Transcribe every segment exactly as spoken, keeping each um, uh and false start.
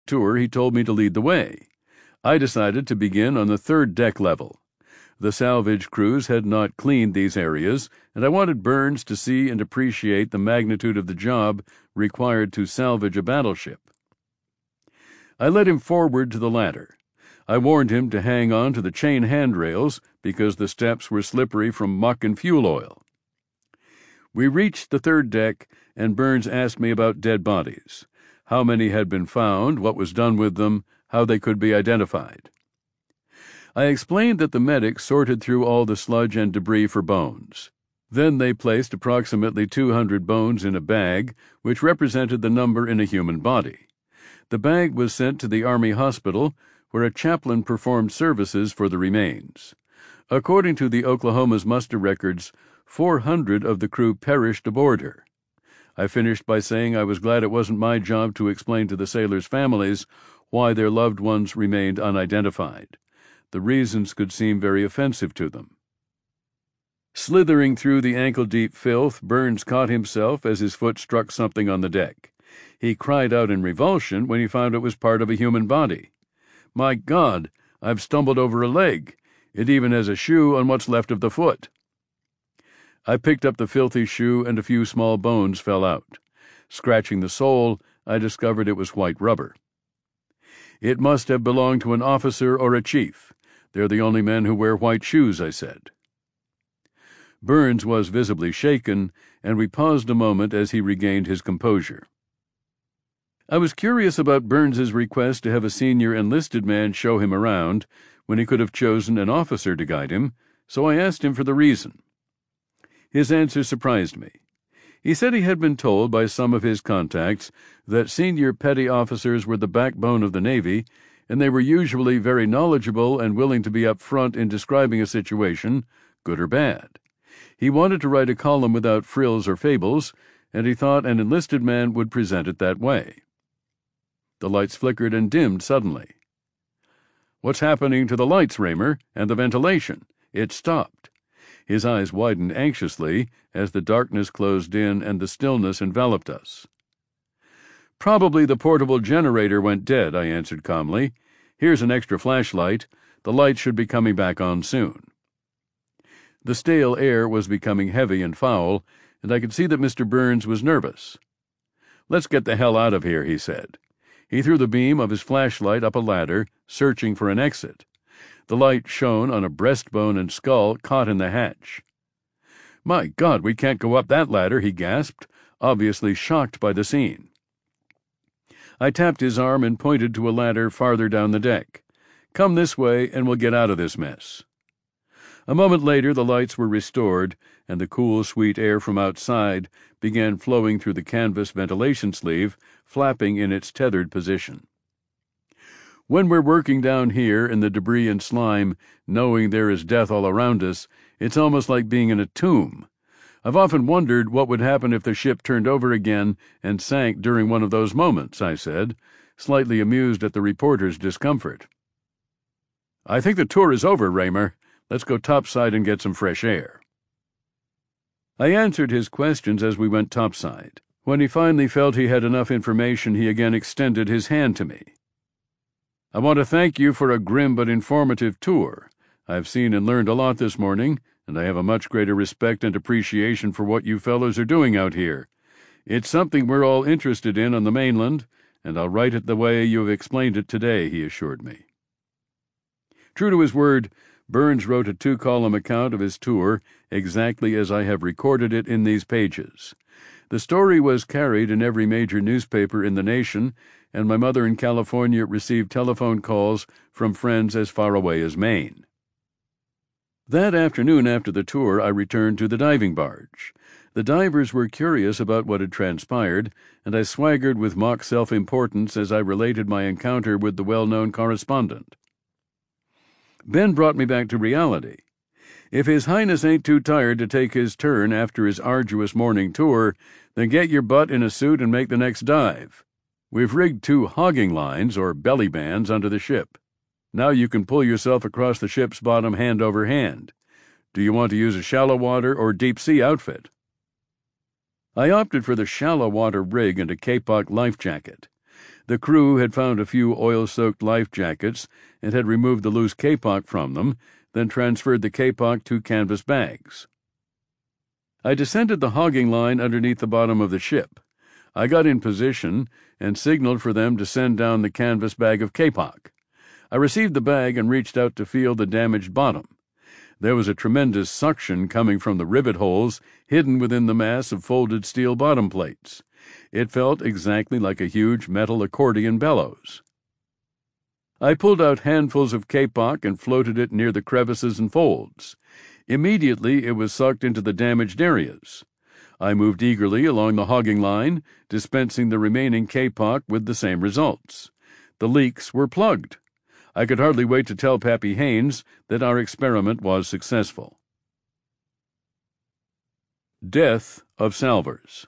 tour, he told me to lead the way. I decided to begin on the third deck level. The salvage crews had not cleaned these areas, and I wanted Burns to see and appreciate the magnitude of the job required to salvage a battleship. I led him forward to the ladder. I warned him to hang on to the chain handrails because the steps were slippery from muck and fuel oil. We reached the third deck, and Burns asked me about dead bodies, how many had been found, what was done with them, how they could be identified. I explained that the medics sorted through all the sludge and debris for bones. Then they placed approximately two hundred bones in a bag, which represented the number in a human body. The bag was sent to the Army hospital, where a chaplain performed services for the remains. According to the Oklahoma's muster records, four hundred of the crew perished aboard her. I finished by saying I was glad it wasn't my job to explain to the sailors' families why their loved ones remained unidentified. The reasons could seem very offensive to them. Slithering through the ankle-deep filth, Burns caught himself as his foot struck something on the deck. He cried out in revulsion when he found it was part of a human body. "My God, I've stumbled over a leg. It even has a shoe on what's left of the foot." I picked up the filthy shoe and a few small bones fell out. Scratching the sole, I discovered it was white rubber. "It must have belonged to an officer or a chief. They're the only men who wear white shoes," I said. Burns was visibly shaken, and we paused a moment as he regained his composure. I was curious about Burns's request to have a senior enlisted man show him around when he could have chosen an officer to guide him, so I asked him for the reason. His answer surprised me. He said he had been told by some of his contacts that senior petty officers were the backbone of the Navy, and they were usually very knowledgeable and willing to be up front in describing a situation, good or bad. He wanted to write a column without frills or fables, and he thought an enlisted man would present it that way. The lights flickered and dimmed suddenly. "What's happening to the lights, Raymer, and the ventilation?" It stopped. His eyes widened anxiously as the darkness closed in and the stillness enveloped us. "Probably the portable generator went dead," I answered calmly. "Here's an extra flashlight. The lights should be coming back on soon." The stale air was becoming heavy and foul, and I could see that Mister Burns was nervous. "Let's get the hell out of here," he said. He threw the beam of his flashlight up a ladder, searching for an exit. The light shone on a breastbone and skull caught in the hatch. "My God, we can't go up that ladder," he gasped, obviously shocked by the scene. I tapped his arm and pointed to a ladder farther down the deck. "Come this way and we'll get out of this mess." A moment later the lights were restored, and the cool, sweet air from outside began flowing through the canvas ventilation sleeve, flapping in its tethered position. When we're working down here in the debris and slime, knowing there is death all around us, it's almost like being in a tomb. I've often wondered what would happen if the ship turned over again and sank during one of those moments, I said, slightly amused at the reporter's discomfort. "I think the tour is over, Raymer. Let's go topside and get some fresh air." I answered his questions as we went topside. When he finally felt he had enough information, he again extended his hand to me. "I want to thank you for a grim but informative tour. I've seen and learned a lot this morning, and I have a much greater respect and appreciation for what you fellows are doing out here. It's something we're all interested in on the mainland, and I'll write it the way you have explained it today," he assured me. True to his word, Burns wrote a two-column account of his tour exactly as I have recorded it in these pages. The story was carried in every major newspaper in the nation, and my mother in California received telephone calls from friends as far away as Maine. That afternoon after the tour, I returned to the diving barge. The divers were curious about what had transpired, and I swaggered with mock self-importance as I related my encounter with the well-known correspondent. Ben brought me back to reality. If His Highness ain't too tired to take his turn after his arduous morning tour, then get your butt in a suit and make the next dive. We've rigged two hogging lines, or belly bands, under the ship. Now you can pull yourself across the ship's bottom hand over hand. Do you want to use a shallow water or deep sea outfit? I opted for the shallow water rig and a kapok life jacket. The crew had found a few oil-soaked life jackets and had removed the loose kapok from them, then transferred the kapok to canvas bags. I descended the hogging line underneath the bottom of the ship. I got in position and signaled for them to send down the canvas bag of kapok. I received the bag and reached out to feel the damaged bottom. There was a tremendous suction coming from the rivet holes hidden within the mass of folded steel bottom plates. It felt exactly like a huge metal accordion bellows. I pulled out handfuls of kapok and floated it near the crevices and folds. Immediately it was sucked into the damaged areas. I moved eagerly along the hogging line, dispensing the remaining kapok with the same results. The leaks were plugged. I could hardly wait to tell Pappy Haynes that our experiment was successful. Death of salvors.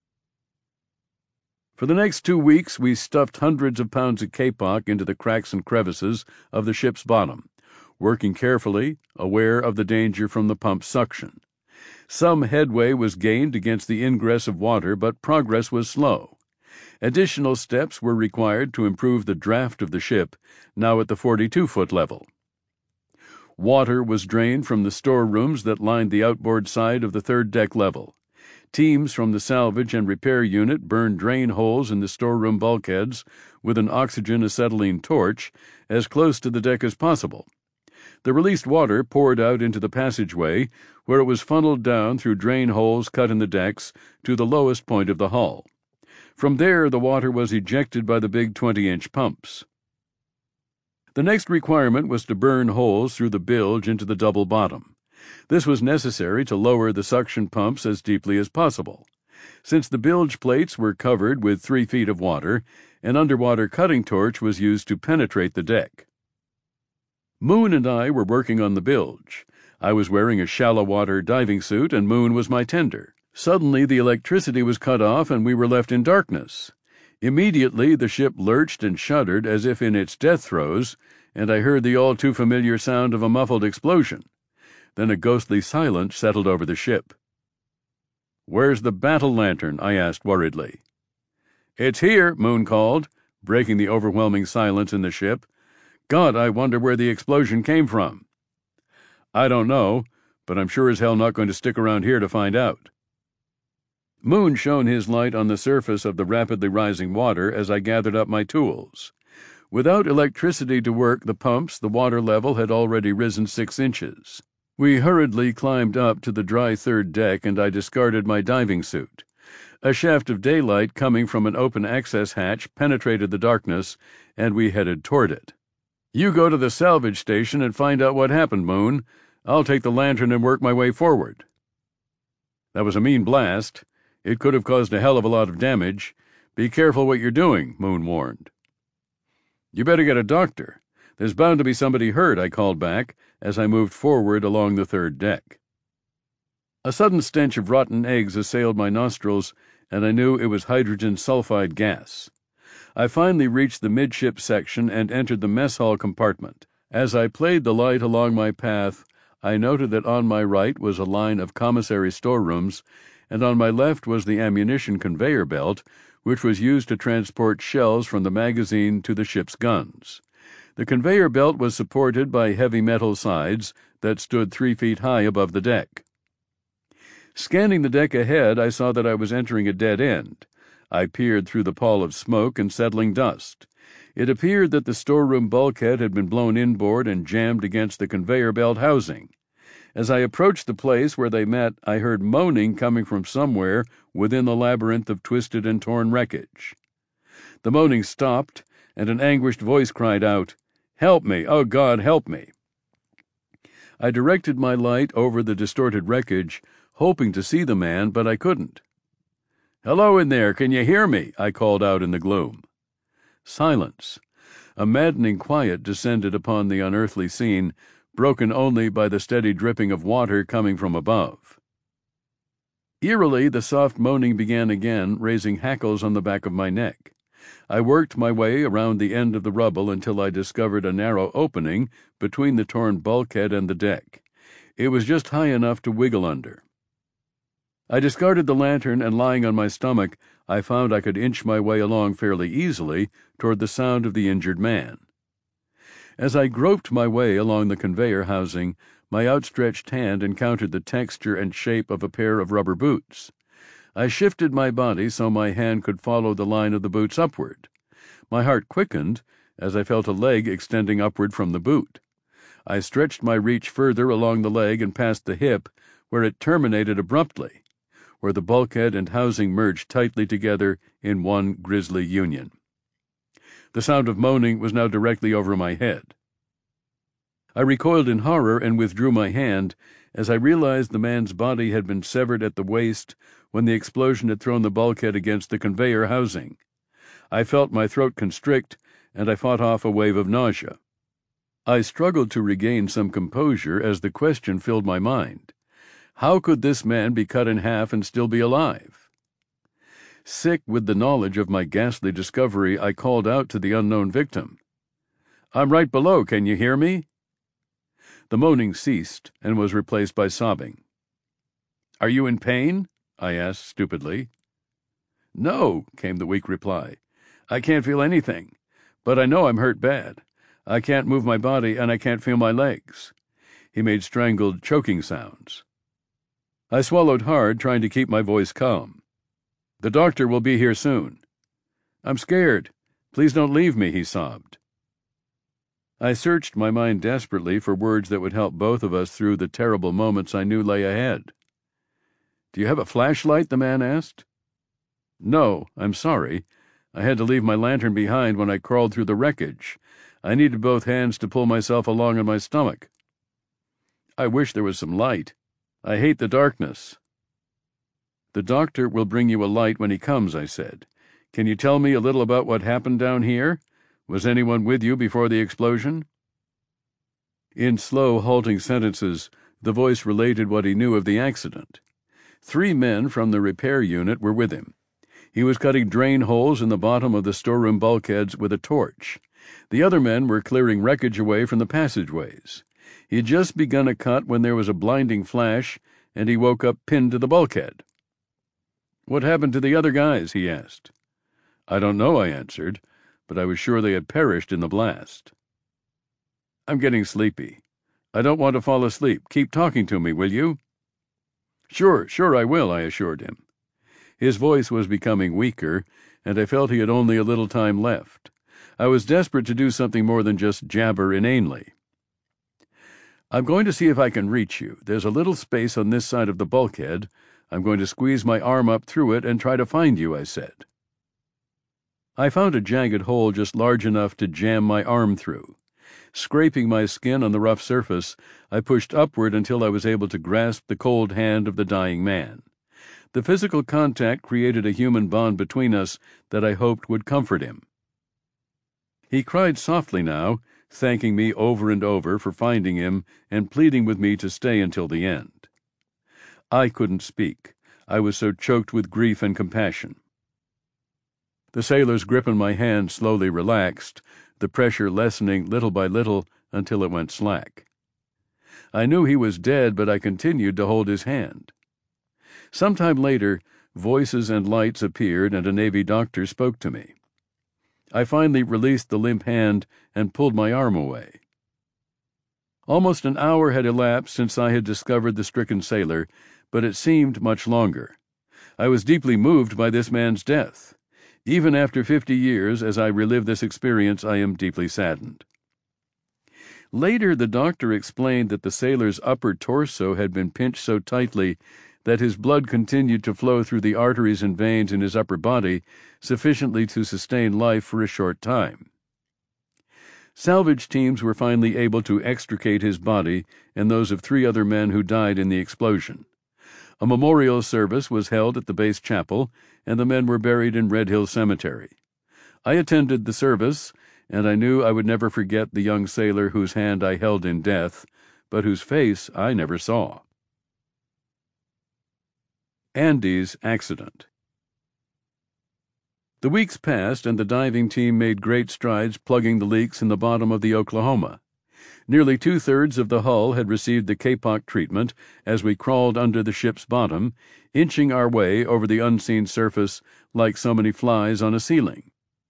For the next two weeks we stuffed hundreds of pounds of kapok into the cracks and crevices of the ship's bottom, working carefully, aware of the danger from the pump's suction. Some headway was gained against the ingress of water, but progress was slow. Additional steps were required to improve the draft of the ship, now at the forty-two foot level. Water was drained from the storerooms that lined the outboard side of the third deck level. Teams from the salvage and repair unit burned drain holes in the storeroom bulkheads with an oxygen-acetylene torch as close to the deck as possible. The released water poured out into the passageway, where it was funneled down through drain holes cut in the decks to the lowest point of the hull. From there, the water was ejected by the big twenty-inch pumps. The next requirement was to burn holes through the bilge into the double bottom. This was necessary to lower the suction pumps as deeply as possible. Since the bilge plates were covered with three feet of water, an underwater cutting torch was used to penetrate the deck. Moon and I were working on the bilge. I was wearing a shallow-water diving suit, and Moon was my tender. Suddenly the electricity was cut off, and we were left in darkness. Immediately the ship lurched and shuddered as if in its death throes, and I heard the all-too-familiar sound of a muffled explosion. Then a ghostly silence settled over the ship. "Where's the battle lantern?" I asked worriedly. "It's here," Moon called, breaking the overwhelming silence in the ship. "God, I wonder where the explosion came from." "I don't know, but I'm sure as hell not going to stick around here to find out." Moon shone his light on the surface of the rapidly rising water as I gathered up my tools. Without electricity to work the pumps, the water level had already risen six inches. We hurriedly climbed up to the dry third deck, and I discarded my diving suit. A shaft of daylight coming from an open access hatch penetrated the darkness, and we headed toward it. "You go to the salvage station and find out what happened, Moon. I'll take the lantern and work my way forward." "That was a mean blast. It could have caused a hell of a lot of damage. Be careful what you're doing," Moon warned. "You better get a doctor. There's bound to be somebody hurt," I called back as I moved forward along the third deck. A sudden stench of rotten eggs assailed my nostrils, and I knew it was hydrogen sulfide gas. I finally reached the midship section and entered the mess hall compartment. As I played the light along my path, I noted that on my right was a line of commissary storerooms, and on my left was the ammunition conveyor belt, which was used to transport shells from the magazine to the ship's guns. The conveyor belt was supported by heavy metal sides that stood three feet high above the deck. Scanning the deck ahead, I saw that I was entering a dead end. I peered through the pall of smoke and settling dust. It appeared that the storeroom bulkhead had been blown inboard and jammed against the conveyor belt housing. As I approached the place where they met, I heard moaning coming from somewhere within the labyrinth of twisted and torn wreckage. The moaning stopped, and an anguished voice cried out, "Help me! Oh, God, help me!" I directed my light over the distorted wreckage, hoping to see the man, but I couldn't. "Hello in there, can you hear me?" I called out in the gloom. Silence. A maddening quiet descended upon the unearthly scene, broken only by the steady dripping of water coming from above. Eerily, the soft moaning began again, raising hackles on the back of my neck. I worked my way around the end of the rubble until I discovered a narrow opening between the torn bulkhead and the deck. It was just high enough to wiggle under. I discarded the lantern, and lying on my stomach, I found I could inch my way along fairly easily toward the sound of the injured man. As I groped my way along the conveyor housing, my outstretched hand encountered the texture and shape of a pair of rubber boots. I shifted my body so my hand could follow the line of the boots upward. My heart quickened as I felt a leg extending upward from the boot. I stretched my reach further along the leg and past the hip, where it terminated abruptly, where the bulkhead and housing merged tightly together in one grisly union. The sound of moaning was now directly over my head. I recoiled in horror and withdrew my hand as I realized the man's body had been severed at the waist when the explosion had thrown the bulkhead against the conveyor housing. I felt my throat constrict, and I fought off a wave of nausea. I struggled to regain some composure as the question filled my mind. How could this man be cut in half and still be alive? Sick with the knowledge of my ghastly discovery, I called out to the unknown victim. "I'm right below, can you hear me?" The moaning ceased and was replaced by sobbing. "Are you in pain?" I asked stupidly. "No," came the weak reply. "I can't feel anything, but I know I'm hurt bad. I can't move my body and I can't feel my legs." He made strangled, choking sounds. I swallowed hard, trying to keep my voice calm. "The doctor will be here soon." "I'm scared. Please don't leave me," he sobbed. I searched my mind desperately for words that would help both of us through the terrible moments I knew lay ahead. "Do you have a flashlight?" the man asked. "No, I'm sorry. I had to leave my lantern behind when I crawled through the wreckage. I needed both hands to pull myself along on my stomach." "I wish there was some light. I hate the darkness." "The doctor will bring you a light when he comes," I said. "Can you tell me a little about what happened down here? Was anyone with you before the explosion?" In slow, halting sentences, the voice related what he knew of the accident. Three men from the repair unit were with him. He was cutting drain holes in the bottom of the storeroom bulkheads with a torch. The other men were clearing wreckage away from the passageways. He had just begun a cut when there was a blinding flash, and he woke up pinned to the bulkhead. "What happened to the other guys?" he asked. "I don't know," I answered, but I was sure they had perished in the blast. "I'm getting sleepy. I don't want to fall asleep. Keep talking to me, will you?" "Sure, sure I will," I assured him. His voice was becoming weaker, and I felt he had only a little time left. I was desperate to do something more than just jabber inanely. "I'm going to see if I can reach you. There's a little space on this side of the bulkhead. I'm going to squeeze my arm up through it and try to find you," I said. I found a jagged hole just large enough to jam my arm through. Scraping my skin on the rough surface, I pushed upward until I was able to grasp the cold hand of the dying man. The physical contact created a human bond between us that I hoped would comfort him. He cried softly now, thanking me over and over for finding him and pleading with me to stay until the end. I couldn't speak. I was so choked with grief and compassion. The sailor's grip on my hand slowly relaxed, the pressure lessening little by little until it went slack. I knew he was dead, but I continued to hold his hand. Sometime later, voices and lights appeared and a Navy doctor spoke to me. I finally released the limp hand and pulled my arm away. Almost an hour had elapsed since I had discovered the stricken sailor, but it seemed much longer. I was deeply moved by this man's death. Even after fifty years, as I relive this experience, I am deeply saddened. Later, the doctor explained that the sailor's upper torso had been pinched so tightly that his blood continued to flow through the arteries and veins in his upper body sufficiently to sustain life for a short time. Salvage teams were finally able to extricate his body and those of three other men who died in the explosion. A memorial service was held at the base chapel, and the men were buried in Red Hill Cemetery. I attended the service, and I knew I would never forget the young sailor whose hand I held in death, but whose face I never saw. Andy's accident. The weeks passed, and the diving team made great strides plugging the leaks in the bottom of the Oklahoma. Nearly two-thirds of the hull had received the Kapok treatment as we crawled under the ship's bottom, inching our way over the unseen surface like so many flies on a ceiling.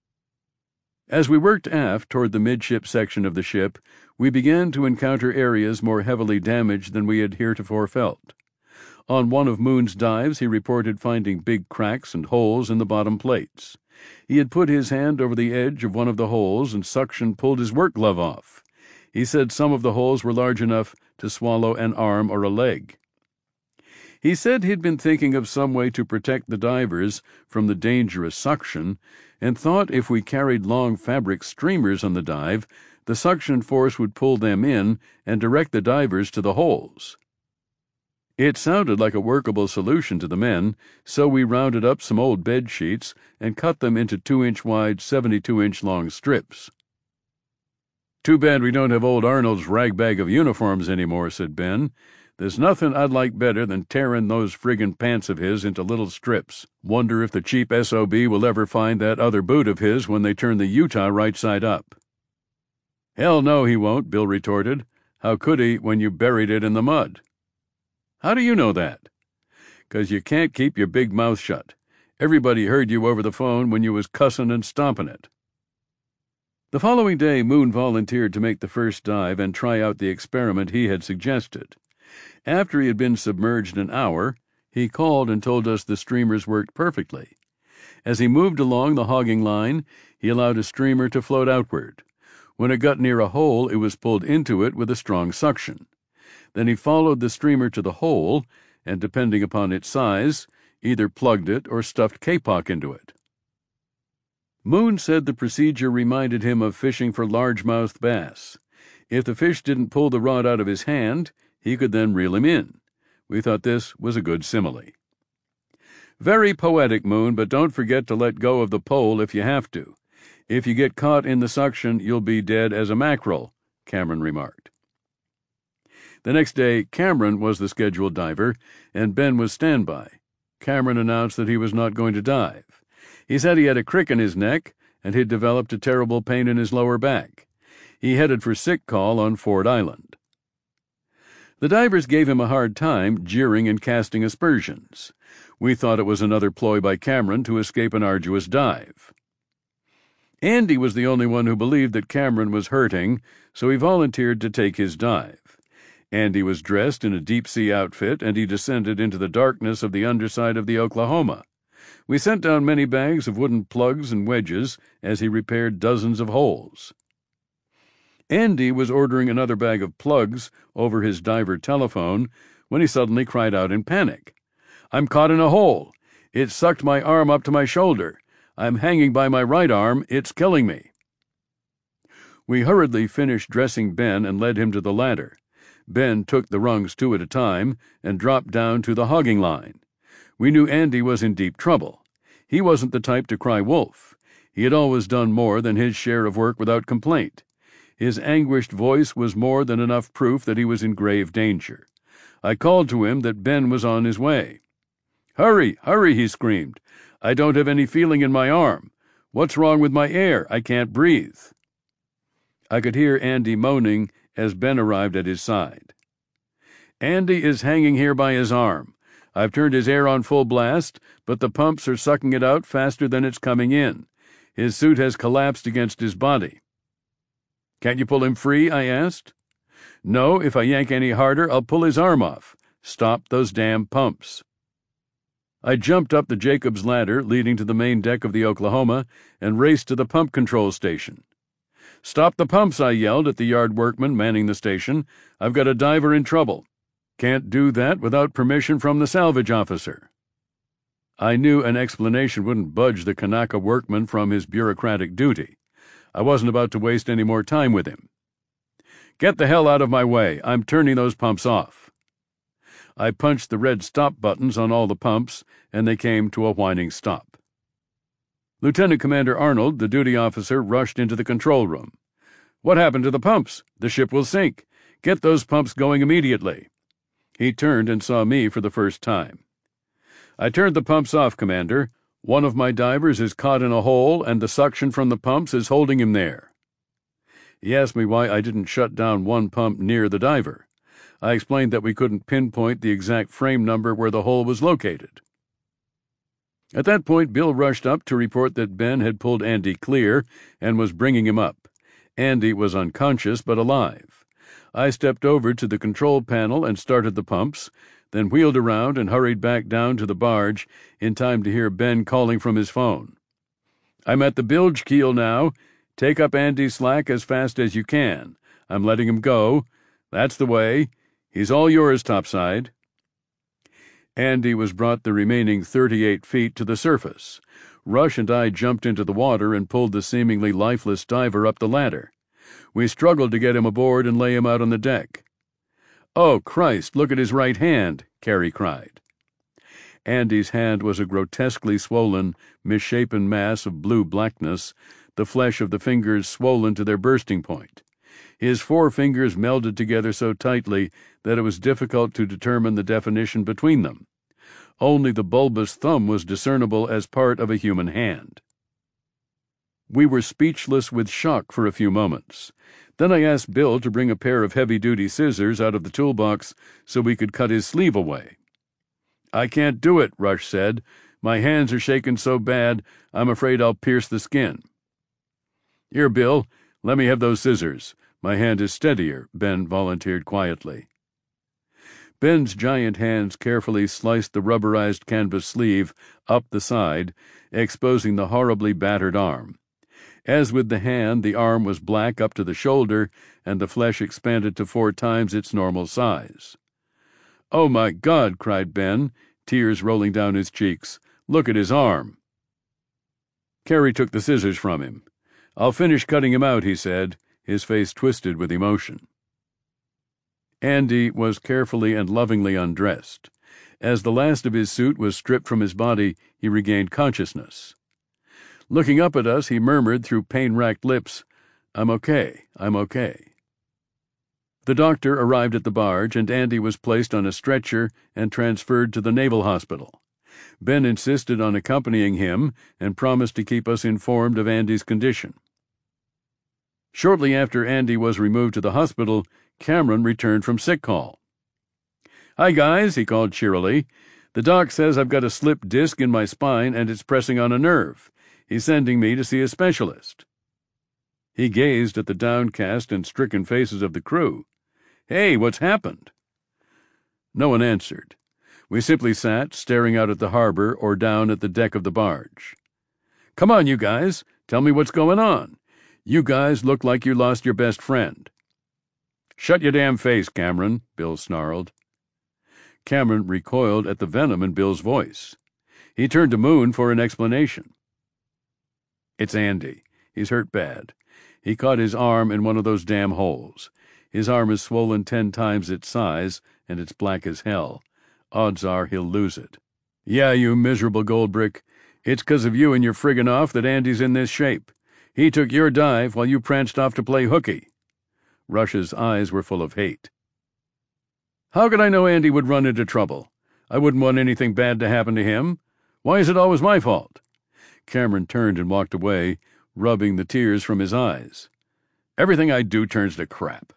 As we worked aft toward the midship section of the ship, we began to encounter areas more heavily damaged than we had heretofore felt. On one of Moon's dives, he reported finding big cracks and holes in the bottom plates. He had put his hand over the edge of one of the holes and suction pulled his work glove off. He said some of the holes were large enough to swallow an arm or a leg. He said he'd been thinking of some way to protect the divers from the dangerous suction, and thought if we carried long fabric streamers on the dive, the suction force would pull them in and direct the divers to the holes. It sounded like a workable solution to the men, so we rounded up some old bed sheets and cut them into two-inch wide, seventy-two inch long strips. "Too bad we don't have old Arnold's ragbag of uniforms anymore," said Ben. "There's nothing I'd like better than tearing those friggin' pants of his into little strips. Wonder if the cheap S O B will ever find that other boot of his when they turn the Utah right side up." "Hell no, he won't," Bill retorted. "How could he when you buried it in the mud?" "How do you know that?" "'Cause you can't keep your big mouth shut. Everybody heard you over the phone when you was cussin' and stompin' it." The following day, Moon volunteered to make the first dive and try out the experiment he had suggested. After he had been submerged an hour, he called and told us the streamers worked perfectly. As he moved along the hogging line, he allowed a streamer to float outward. When it got near a hole, it was pulled into it with a strong suction. Then he followed the streamer to the hole, and depending upon its size, either plugged it or stuffed kapok into it. Moon said the procedure reminded him of fishing for largemouth bass. If the fish didn't pull the rod out of his hand, he could then reel him in. We thought this was a good simile. "Very poetic, Moon, but don't forget to let go of the pole if you have to. If you get caught in the suction, you'll be dead as a mackerel," Cameron remarked. The next day, Cameron was the scheduled diver, and Ben was standby. Cameron announced that he was not going to dive. He said he had a crick in his neck, and he'd developed a terrible pain in his lower back. He headed for sick call on Ford Island. The divers gave him a hard time, jeering and casting aspersions. We thought it was another ploy by Cameron to escape an arduous dive. Andy was the only one who believed that Cameron was hurting, so he volunteered to take his dive. Andy was dressed in a deep-sea outfit, and he descended into the darkness of the underside of the Oklahoma. We sent down many bags of wooden plugs and wedges as he repaired dozens of holes. Andy was ordering another bag of plugs over his diver telephone when he suddenly cried out in panic. "I'm caught in a hole. It sucked my arm up to my shoulder. I'm hanging by my right arm. It's killing me." We hurriedly finished dressing Ben and led him to the ladder. Ben took the rungs two at a time and dropped down to the hogging line. We knew Andy was in deep trouble. He wasn't the type to cry wolf. He had always done more than his share of work without complaint. His anguished voice was more than enough proof that he was in grave danger. I called to him that Ben was on his way. "Hurry, hurry," he screamed. "I don't have any feeling in my arm. What's wrong with my air? I can't breathe." I could hear Andy moaning as Ben arrived at his side. "Andy is hanging here by his arm. I've turned his air on full blast, but the pumps are sucking it out faster than it's coming in. His suit has collapsed against his body." "Can't you pull him free?" I asked. "No, if I yank any harder, I'll pull his arm off. Stop those damn pumps." I jumped up the Jacob's ladder leading to the main deck of the Oklahoma and raced to the pump control station. "Stop the pumps," I yelled at the yard workman manning the station. "I've got a diver in trouble." "Can't do that without permission from the salvage officer." I knew an explanation wouldn't budge the Kanaka workman from his bureaucratic duty. I wasn't about to waste any more time with him. "Get the hell out of my way. I'm turning those pumps off." I punched the red stop buttons on all the pumps, and they came to a whining stop. Lieutenant Commander Arnold, the duty officer, rushed into the control room. "What happened to the pumps? The ship will sink. Get those pumps going immediately." He turned and saw me for the first time. "I turned the pumps off, Commander. One of my divers is caught in a hole, and the suction from the pumps is holding him there." He asked me why I didn't shut down one pump near the diver. I explained that we couldn't pinpoint the exact frame number where the hole was located. At that point, Bill rushed up to report that Ben had pulled Andy clear and was bringing him up. Andy was unconscious but alive. I stepped over to the control panel and started the pumps, then wheeled around and hurried back down to the barge in time to hear Ben calling from his phone. "I'm at the bilge keel now. Take up Andy's slack as fast as you can. I'm letting him go. That's the way. He's all yours, topside." Andy was brought the remaining thirty-eight feet to the surface. Rush and I jumped into the water and pulled the seemingly lifeless diver up the ladder. We struggled to get him aboard and lay him out on the deck. "Oh, Christ, look at his right hand," Carrie cried. Andy's hand was a grotesquely swollen, misshapen mass of blue blackness, the flesh of the fingers swollen to their bursting point. His four fingers melded together so tightly that it was difficult to determine the definition between them. Only the bulbous thumb was discernible as part of a human hand. We were speechless with shock for a few moments. Then I asked Bill to bring a pair of heavy-duty scissors out of the toolbox so we could cut his sleeve away. "I can't do it," Rush said. "My hands are shaking so bad, I'm afraid I'll pierce the skin." "Here, Bill, let me have those scissors. My hand is steadier," Ben volunteered quietly. Ben's giant hands carefully sliced the rubberized canvas sleeve up the side, exposing the horribly battered arm. As with the hand, the arm was black up to the shoulder, and the flesh expanded to four times its normal size. "Oh, my God," cried Ben, tears rolling down his cheeks. "Look at his arm." Carrie took the scissors from him. "I'll finish cutting him out," he said, his face twisted with emotion. Andy was carefully and lovingly undressed. As the last of his suit was stripped from his body, he regained consciousness. Looking up at us, he murmured through pain-racked lips, "I'm okay, I'm okay." The doctor arrived at the barge, and Andy was placed on a stretcher and transferred to the Naval Hospital. Ben insisted on accompanying him and promised to keep us informed of Andy's condition. Shortly after Andy was removed to the hospital, Cameron returned from sick call. "Hi, guys," he called cheerily. "The doc says I've got a slipped disc in my spine and it's pressing on a nerve. He's sending me to see a specialist." He gazed at the downcast and stricken faces of the crew. "Hey, what's happened?" No one answered. We simply sat, staring out at the harbor or down at the deck of the barge. "Come on, you guys. Tell me what's going on. You guys look like you lost your best friend." "Shut your damn face, Cameron," Bill snarled. Cameron recoiled at the venom in Bill's voice. He turned to Moon for an explanation. "It's Andy. He's hurt bad. He caught his arm in one of those damn holes. His arm is swollen ten times its size, and it's black as hell. Odds are he'll lose it." "Yeah, you miserable goldbrick. It's 'cause of you and your friggin' off that Andy's in this shape. He took your dive while you pranced off to play hooky." Rush's eyes were full of hate. "How could I know Andy would run into trouble? I wouldn't want anything bad to happen to him. Why is it always my fault?" Cameron turned and walked away, rubbing the tears from his eyes. "Everything I do turns to crap."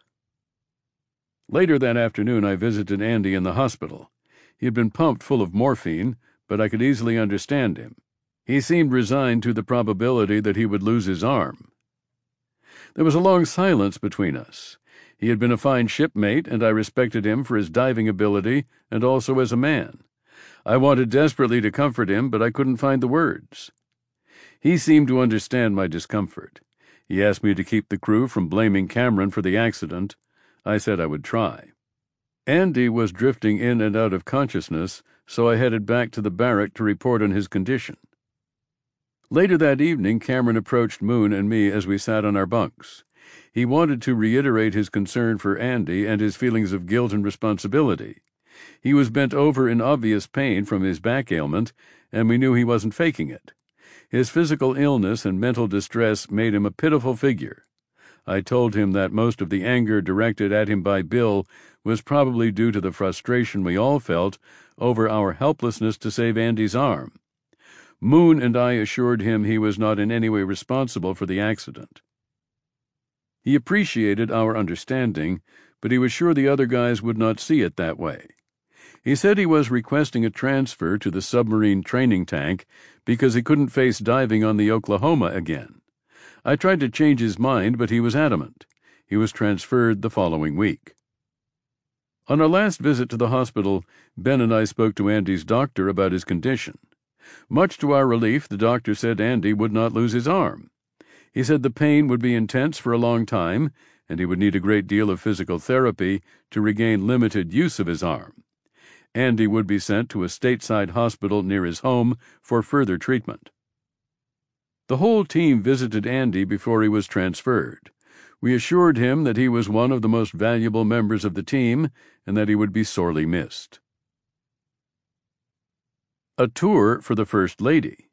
Later that afternoon, I visited Andy in the hospital. He had been pumped full of morphine, but I could easily understand him. He seemed resigned to the probability that he would lose his arm. There was a long silence between us. He had been a fine shipmate, and I respected him for his diving ability and also as a man. I wanted desperately to comfort him, but I couldn't find the words. He seemed to understand my discomfort. He asked me to keep the crew from blaming Cameron for the accident. I said I would try. Andy was drifting in and out of consciousness, so I headed back to the barrack to report on his condition. Later that evening, Cameron approached Moon and me as we sat on our bunks. He wanted to reiterate his concern for Andy and his feelings of guilt and responsibility. He was bent over in obvious pain from his back ailment, and we knew he wasn't faking it. His physical illness and mental distress made him a pitiful figure. I told him that most of the anger directed at him by Bill was probably due to the frustration we all felt over our helplessness to save Andy's arm. Moon and I assured him he was not in any way responsible for the accident. He appreciated our understanding, but he was sure the other guys would not see it that way. He said he was requesting a transfer to the submarine training tank because he couldn't face diving on the Oklahoma again. I tried to change his mind, but he was adamant. He was transferred the following week. On our last visit to the hospital, Ben and I spoke to Andy's doctor about his condition. Much to our relief, the doctor said Andy would not lose his arm. He said the pain would be intense for a long time, and he would need a great deal of physical therapy to regain limited use of his arm. Andy would be sent to a stateside hospital near his home for further treatment. The whole team visited Andy before he was transferred. We assured him that he was one of the most valuable members of the team and that he would be sorely missed. A tour for the First Lady.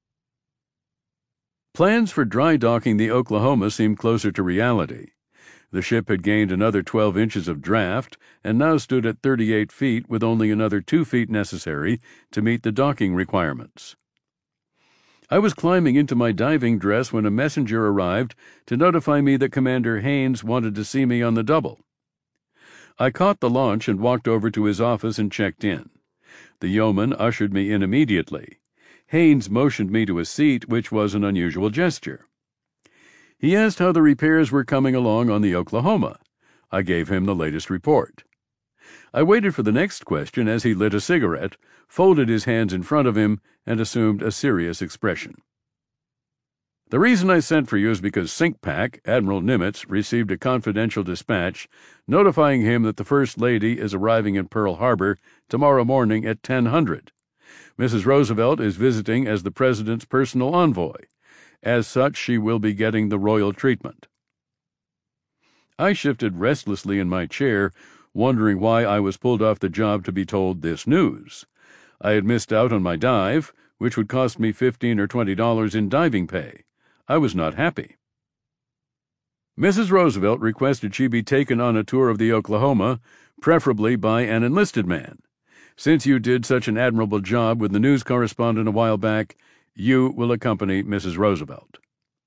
Plans for dry docking the Oklahoma seemed closer to reality. The ship had gained another twelve inches of draft and now stood at thirty-eight feet with only another two feet necessary to meet the docking requirements. I was climbing into my diving dress when a messenger arrived to notify me that Commander Haynes wanted to see me on the double. I caught the launch and walked over to his office and checked in. The yeoman ushered me in immediately. Haynes motioned me to a seat, which was an unusual gesture. He asked how the repairs were coming along on the Oklahoma. I gave him the latest report. I waited for the next question as he lit a cigarette, folded his hands in front of him, and assumed a serious expression. The reason I sent for you is because SINCPAC, Admiral Nimitz, received a confidential dispatch notifying him that the First Lady is arriving in Pearl Harbor tomorrow morning at ten hundred. Missus Roosevelt is visiting as the President's personal envoy. As such, she will be getting the royal treatment. I shifted restlessly in my chair, wondering why I was pulled off the job to be told this news. I had missed out on my dive, which would cost me fifteen or twenty dollars in diving pay. I was not happy. Missus Roosevelt requested she be taken on a tour of the Oklahoma, preferably by an enlisted man. Since you did such an admirable job with the news correspondent a while back, you will accompany Missus Roosevelt.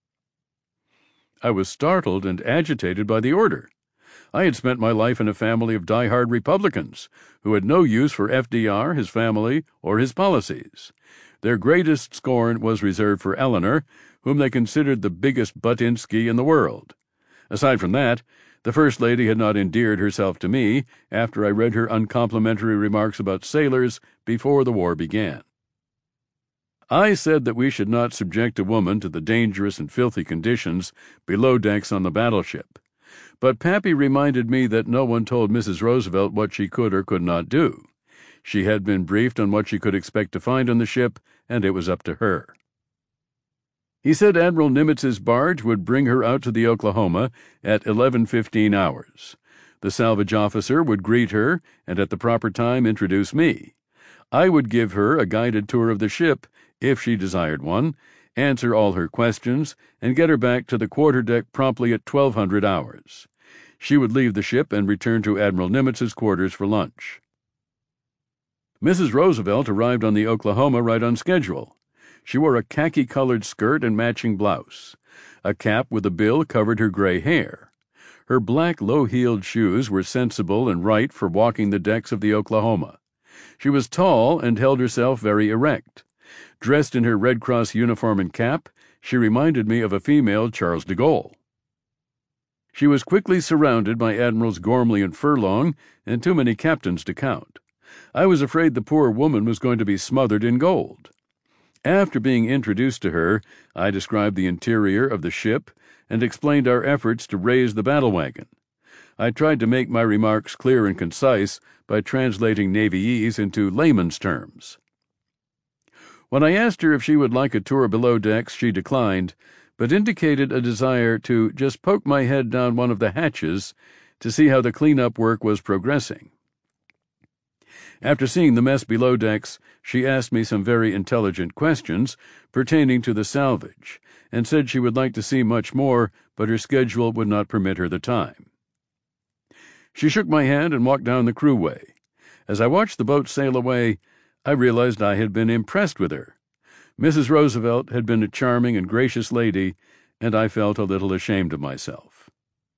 I was startled and agitated by the order. I had spent my life in a family of die-hard Republicans who had no use for F D R, his family, or his policies. Their greatest scorn was reserved for Eleanor, whom they considered the biggest Buttinsky in the world. Aside from that, the First Lady had not endeared herself to me after I read her uncomplimentary remarks about sailors before the war began. I said that we should not subject a woman to the dangerous and filthy conditions below decks on the battleship. But Pappy reminded me that no one told Missus Roosevelt what she could or could not do. She had been briefed on what she could expect to find on the ship, and it was up to her. He said Admiral Nimitz's barge would bring her out to the Oklahoma at eleven fifteen hours. The salvage officer would greet her and at the proper time introduce me. I would give her a guided tour of the ship, if she desired one, answer all her questions, and get her back to the quarterdeck promptly at twelve hundred hours. She would leave the ship and return to Admiral Nimitz's quarters for lunch. Missus Roosevelt arrived on the Oklahoma right on schedule. She wore a khaki-colored skirt and matching blouse. A cap with a bill covered her gray hair. Her black low-heeled shoes were sensible and right for walking the decks of the Oklahoma. She was tall and held herself very erect. Dressed in her Red Cross uniform and cap, she reminded me of a female Charles de Gaulle. She was quickly surrounded by Admirals Gormley and Furlong, and too many captains to count. I was afraid the poor woman was going to be smothered in gold. After being introduced to her, I described the interior of the ship and explained our efforts to raise the battle wagon. I tried to make my remarks clear and concise by translating Navyese into layman's terms. When I asked her if she would like a tour below decks, she declined, but indicated a desire to just poke my head down one of the hatches to see how the cleanup work was progressing. After seeing the mess below decks, she asked me some very intelligent questions pertaining to the salvage, and said she would like to see much more, but her schedule would not permit her the time. She shook my hand and walked down the crewway. As I watched the boat sail away, I realized I had been impressed with her. Missus Roosevelt had been a charming and gracious lady, and I felt a little ashamed of myself.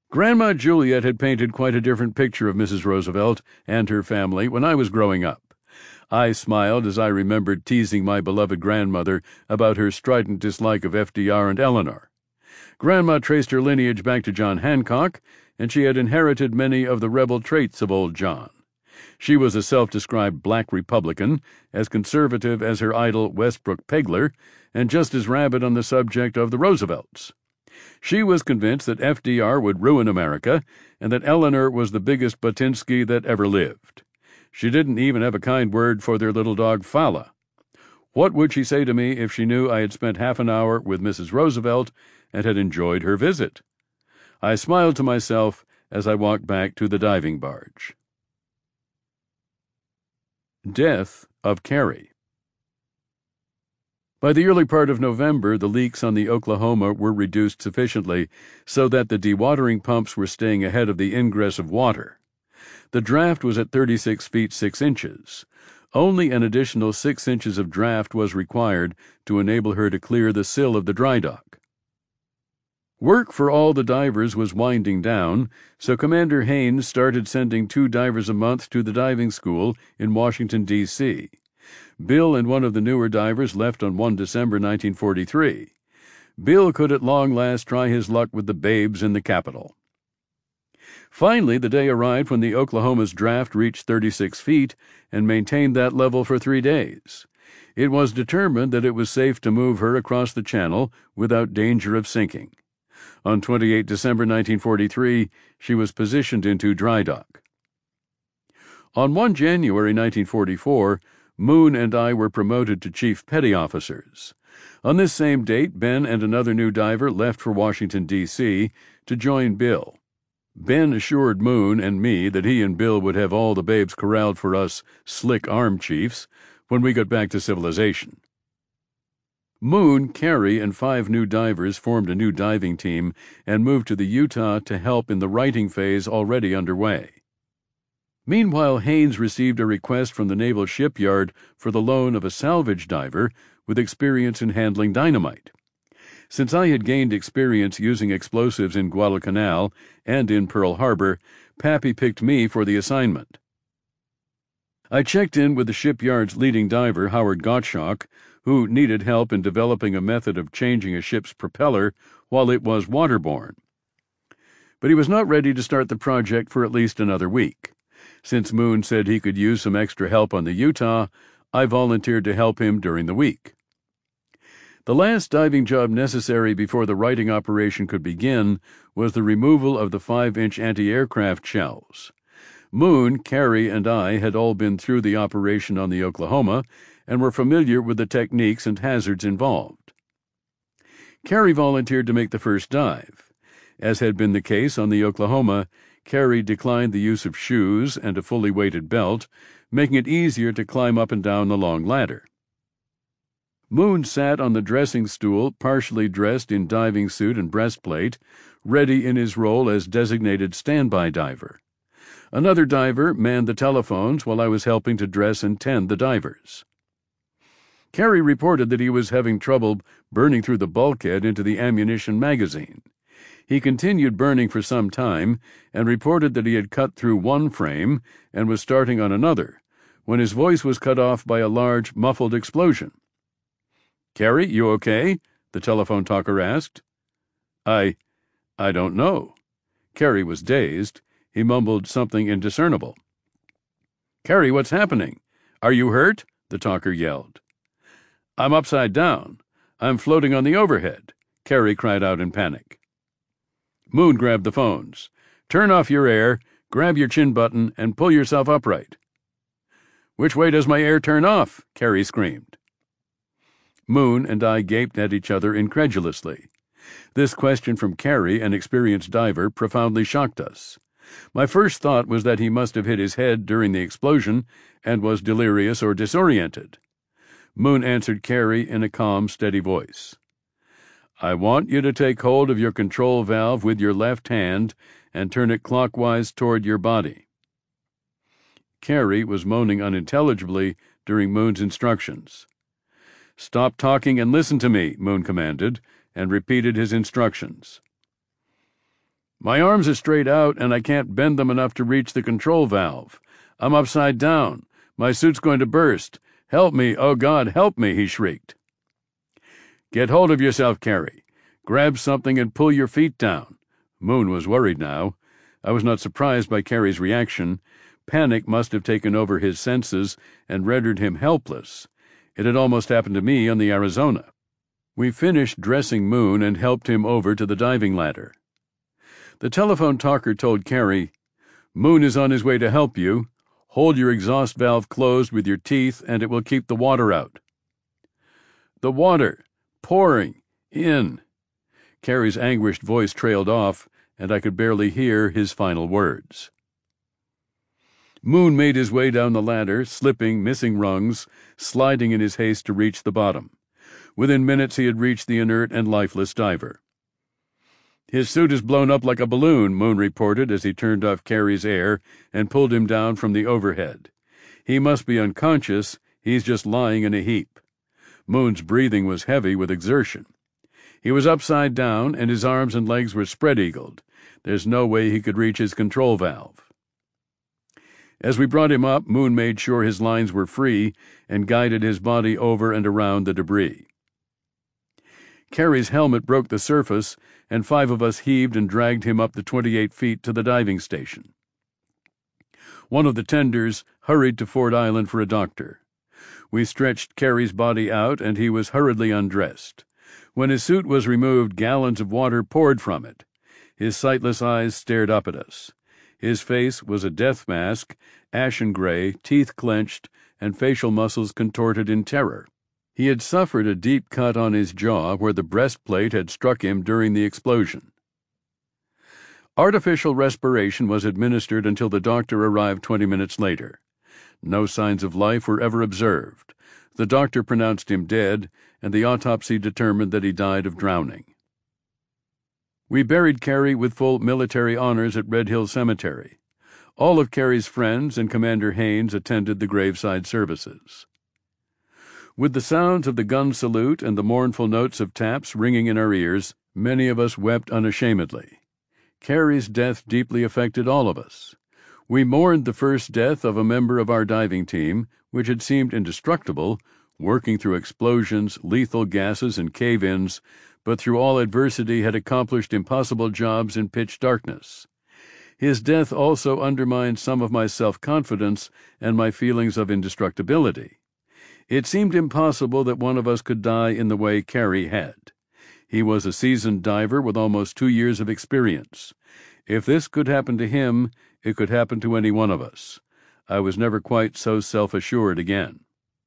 Grandma Juliet had painted quite a different picture of Missus Roosevelt and her family when I was growing up. I smiled as I remembered teasing my beloved grandmother about her strident dislike of F D R and Eleanor. Grandma traced her lineage back to John Hancock, and she had inherited many of the rebel traits of old John. She was a self-described black Republican, as conservative as her idol Westbrook Pegler, and just as rabid on the subject of the Roosevelts. She was convinced that F D R would ruin America, and that Eleanor was the biggest Batinsky that ever lived. She didn't even have a kind word for their little dog Fala. What would she say to me if she knew I had spent half an hour with Missus Roosevelt and had enjoyed her visit? I smiled to myself as I walked back to the diving barge. Death of Carrie. By the early part of November, the leaks on the Oklahoma were reduced sufficiently so that the dewatering pumps were staying ahead of the ingress of water. The draft was at thirty-six feet six inches. Only an additional six inches of draft was required to enable her to clear the sill of the dry dock. Work for all the divers was winding down, so Commander Haynes started sending two divers a month to the diving school in Washington, D C Bill and one of the newer divers left on the first of December nineteen forty-three. Bill could at long last try his luck with the babes in the Capitol. Finally, the day arrived when the Oklahoma's draft reached thirty-six feet and maintained that level for three days. It was determined that it was safe to move her across the channel without danger of sinking. On the twenty-eighth of December nineteen forty-three, she was positioned into dry dock. On the first of January nineteen forty-four, Moon and I were promoted to chief petty officers. On this same date, Ben and another new diver left for Washington, D C to join Bill. Ben assured Moon and me that he and Bill would have all the babes corralled for us slick arm chiefs when we got back to civilization. Moon, Carrie, and five new divers formed a new diving team and moved to the Utah to help in the righting phase already underway. Meanwhile, Haynes received a request from the Naval Shipyard for the loan of a salvage diver with experience in handling dynamite. Since I had gained experience using explosives in Guadalcanal and in Pearl Harbor, Pappy picked me for the assignment. I checked in with the shipyard's leading diver, Howard Gottschalk, who needed help in developing a method of changing a ship's propeller while it was waterborne. But he was not ready to start the project for at least another week. Since Moon said he could use some extra help on the Utah, I volunteered to help him during the week. The last diving job necessary before the righting operation could begin was the removal of the five-inch anti-aircraft shells. Moon, Carrie, and I had all been through the operation on the Oklahoma and were familiar with the techniques and hazards involved. Carrie volunteered to make the first dive. As had been the case on the Oklahoma, Carrie declined the use of shoes and a fully weighted belt, making it easier to climb up and down the long ladder. Moon sat on the dressing stool, partially dressed in diving suit and breastplate, ready in his role as designated standby diver. Another diver manned the telephones while I was helping to dress and tend the divers. Carrie reported that he was having trouble burning through the bulkhead into the ammunition magazine. He continued burning for some time and reported that he had cut through one frame and was starting on another, when his voice was cut off by a large, muffled explosion. "Carrie, you okay?" the telephone talker asked. I, I don't know. Carrie was dazed. He mumbled something indiscernible. "Carrie, what's happening? Are you hurt?" the talker yelled. "I'm upside down. I'm floating on the overhead," Carrie cried out in panic. Moon grabbed the phones. "Turn off your air, grab your chin button, and pull yourself upright." "Which way does my air turn off?" Carrie screamed. Moon and I gaped at each other incredulously. This question from Carrie, an experienced diver, profoundly shocked us. My first thought was that he must have hit his head during the explosion and was delirious or disoriented. Moon answered Carrie in a calm, steady voice. "I want you to take hold of your control valve with your left hand and turn it clockwise toward your body." Carrie was moaning unintelligibly during Moon's instructions. "Stop talking and listen to me," Moon commanded, and repeated his instructions. My arms are straight out, and I can't bend them enough to reach the control valve. I'm upside down. My suit's going to burst. Help me, oh God, help me, he shrieked. Get hold of yourself, Carrie. Grab something and pull your feet down. Moon was worried now. I was not surprised by Carrie's reaction. Panic must have taken over his senses and rendered him helpless. It had almost happened to me on the Arizona. We finished dressing Moon and helped him over to the diving ladder. The telephone talker told Carrie, "Moon is on his way to help you. Hold your exhaust valve closed with your teeth and it will keep the water out." The water, pouring, in. Carrie's anguished voice trailed off, and I could barely hear his final words. Moon made his way down the ladder, slipping, missing rungs, sliding in his haste to reach the bottom. Within minutes he had reached the inert and lifeless diver. "His suit is blown up like a balloon," Moon reported as he turned off Carrie's air and pulled him down from the overhead. "He must be unconscious. He's just lying in a heap." Moon's breathing was heavy with exertion. He was upside down, and his arms and legs were spread-eagled. There's no way he could reach his control valve. As we brought him up, Moon made sure his lines were free and guided his body over and around the debris. Carrie's helmet broke the surface, and five of us heaved and dragged him up the twenty-eight feet to the diving station. One of the tenders hurried to Ford Island for a doctor. We stretched Carrie's body out, and he was hurriedly undressed. When his suit was removed, gallons of water poured from it. His sightless eyes stared up at us. His face was a death mask, ashen gray, teeth clenched, and facial muscles contorted in terror. He had suffered a deep cut on his jaw where the breastplate had struck him during the explosion. Artificial respiration was administered until the doctor arrived twenty minutes later. No signs of life were ever observed. The doctor pronounced him dead, and the autopsy determined that he died of drowning. We buried Carrie with full military honors at Red Hill Cemetery. All of Carrie's friends and Commander Haynes attended the graveside services. With the sounds of the gun salute and the mournful notes of taps ringing in our ears, many of us wept unashamedly. Carrie's death deeply affected all of us. We mourned the first death of a member of our diving team, which had seemed indestructible, working through explosions, lethal gases, and cave-ins, but through all adversity had accomplished impossible jobs in pitch darkness. His death also undermined some of my self-confidence and my feelings of indestructibility. It seemed impossible that one of us could die in the way Carrie had. He was a seasoned diver with almost two years of experience. If this could happen to him, it could happen to any one of us. I was never quite so self-assured again.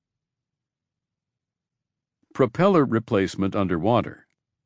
Propeller replacement underwater.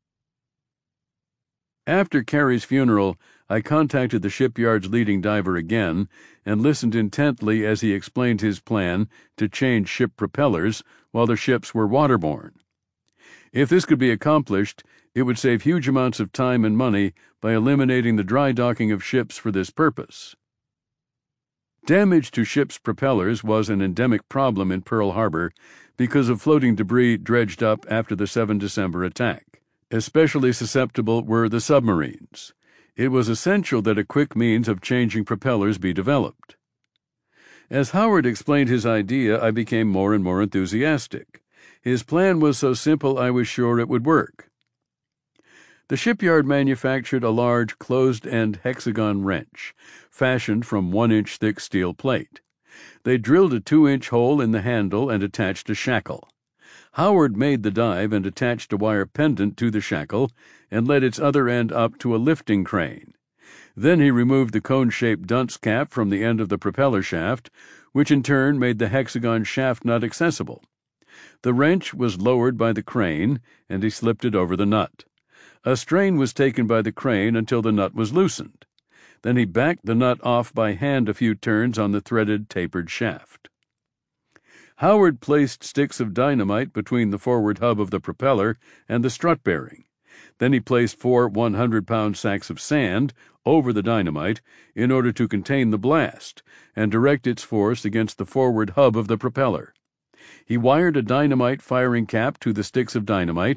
After Carrie's funeral, I contacted the shipyard's leading diver again and listened intently as he explained his plan to change ship propellers while the ships were waterborne. If this could be accomplished, it would save huge amounts of time and money by eliminating the dry docking of ships for this purpose. Damage to ships' propellers was an endemic problem in Pearl Harbor because of floating debris dredged up after the seventh of December attack. Especially susceptible were the submarines. It was essential that a quick means of changing propellers be developed. As Howard explained his idea, I became more and more enthusiastic. His plan was so simple I was sure it would work. The shipyard manufactured a large closed-end hexagon wrench, fashioned from one-inch thick steel plate. They drilled a two-inch hole in the handle and attached a shackle. Howard made the dive and attached a wire pendant to the shackle and led its other end up to a lifting crane. Then he removed the cone-shaped dunce cap from the end of the propeller shaft, which in turn made the hexagon shaft nut accessible. The wrench was lowered by the crane, and he slipped it over the nut. A strain was taken by the crane until the nut was loosened. Then he backed the nut off by hand a few turns on the threaded, tapered shaft. Howard placed sticks of dynamite between the forward hub of the propeller and the strut bearing. Then he placed four one hundred pound sacks of sand over the dynamite in order to contain the blast and direct its force against the forward hub of the propeller. He wired a dynamite firing cap to the sticks of dynamite,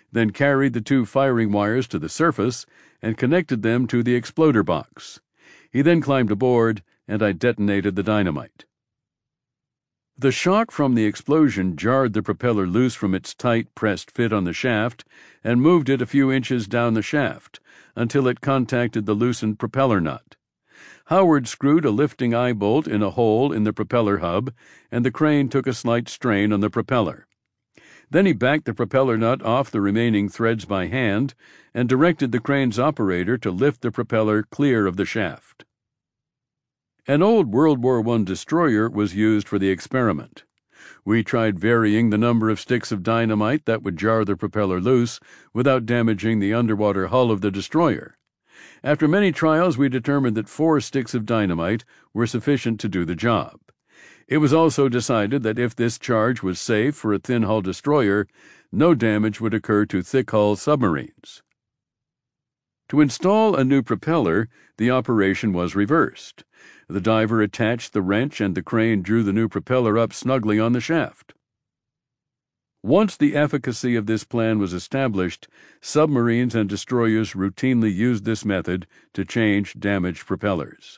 then carried the two firing wires to the surface and connected them to the exploder box. He then climbed aboard, and I detonated the dynamite. The shock from the explosion jarred the propeller loose from its tight, pressed fit on the shaft and moved it a few inches down the shaft until it contacted the loosened propeller nut. Howard screwed a lifting eye bolt in a hole in the propeller hub, and the crane took a slight strain on the propeller. Then he backed the propeller nut off the remaining threads by hand and directed the crane's operator to lift the propeller clear of the shaft. An old World War One destroyer was used for the experiment. We tried varying the number of sticks of dynamite that would jar the propeller loose without damaging the underwater hull of the destroyer. After many trials, we determined that four sticks of dynamite were sufficient to do the job. It was also decided that if this charge was safe for a thin-hull destroyer, no damage would occur to thick-hull submarines. To install a new propeller, the operation was reversed. The diver attached the wrench and the crane drew the new propeller up snugly on the shaft. Once the efficacy of this plan was established, submarines and destroyers routinely used this method to change damaged propellers.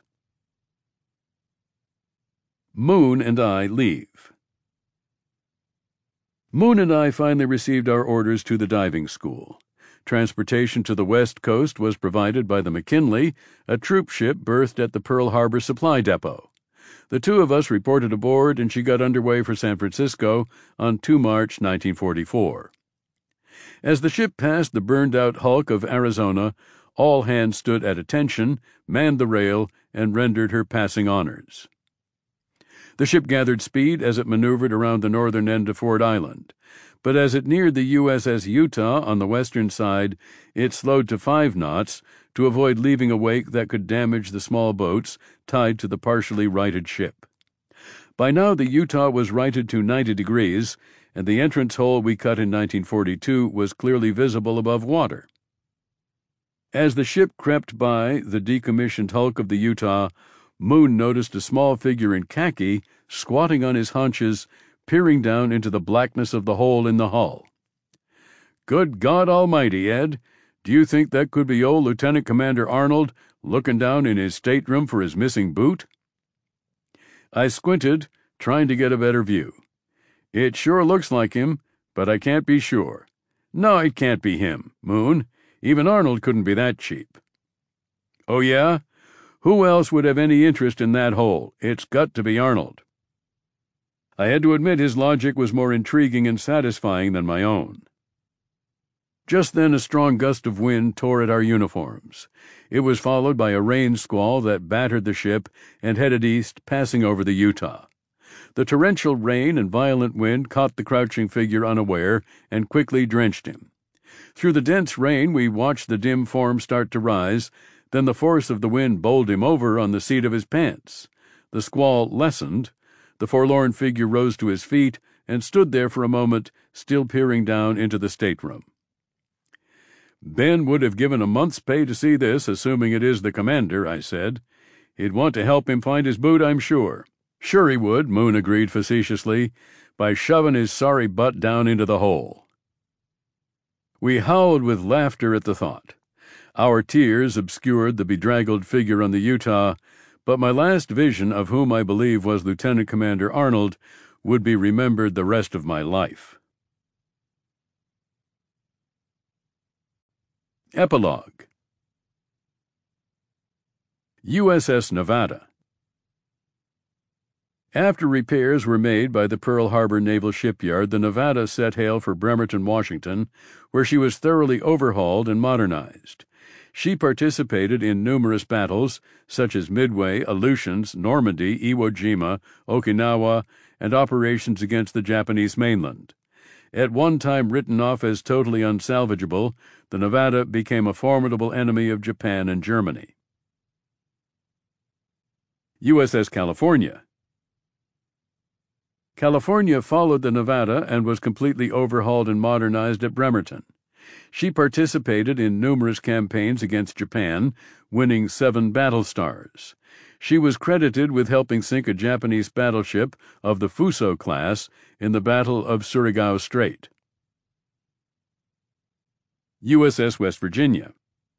Moon and I leave. Moon and I finally received our orders to the diving school. Transportation to the West Coast was provided by the McKinley, a troop ship berthed at the Pearl Harbor Supply Depot. The two of us reported aboard, and she got underway for San Francisco on the second of March nineteen forty-four. As the ship passed the burned-out hulk of Arizona, all hands stood at attention, manned the rail, and rendered her passing honors. The ship gathered speed as it maneuvered around the northern end of Ford Island, but as it neared the U S S Utah on the western side, it slowed to five knots to avoid leaving a wake that could damage the small boats tied to the partially righted ship. By now the Utah was righted to ninety degrees, and the entrance hole we cut in nineteen forty-two was clearly visible above water. As the ship crept by the decommissioned hulk of the Utah, Moon noticed a small figure in khaki squatting on his haunches, peering down into the blackness of the hole in the hull. "Good God Almighty, Ed, do you think that could be old Lieutenant Commander Arnold looking down in his stateroom for his missing boot?" I squinted, trying to get a better view. "It sure looks like him, but I can't be sure. No, it can't be him, Moon. Even Arnold couldn't be that cheap." "Oh, yeah? Who else would have any interest in that hole? It's got to be Arnold." I had to admit his logic was more intriguing and satisfying than my own. Just then a strong gust of wind tore at our uniforms. It was followed by a rain squall that battered the ship and headed east, passing over the Utah. The torrential rain and violent wind caught the crouching figure unaware and quickly drenched him. Through the dense rain we watched the dim form start to rise. Then the force of the wind bowled him over on the seat of his pants. The squall lessened. The forlorn figure rose to his feet and stood there for a moment, still peering down into the stateroom. "Ben would have given a month's pay to see this, assuming it is the commander," I said. "He'd want to help him find his boot, I'm sure." "Sure he would," Moon agreed facetiously, "by shoving his sorry butt down into the hole." We howled with laughter at the thought. Our tears obscured the bedraggled figure on the Utah, but my last vision of whom I believe was Lieutenant Commander Arnold would be remembered the rest of my life. Epilogue. U S S Nevada. After repairs were made by the Pearl Harbor Naval Shipyard, the Nevada set sail for Bremerton, Washington, where she was thoroughly overhauled and modernized. She participated in numerous battles, such as Midway, Aleutians, Normandy, Iwo Jima, Okinawa, and operations against the Japanese mainland. At one time written off as totally unsalvageable, the Nevada became a formidable enemy of Japan and Germany. U S S California. California followed the Nevada and was completely overhauled and modernized at Bremerton. She participated in numerous campaigns against Japan, winning seven battle stars. She was credited with helping sink a Japanese battleship of the Fuso class in the Battle of Surigao Strait. U S S West Virginia.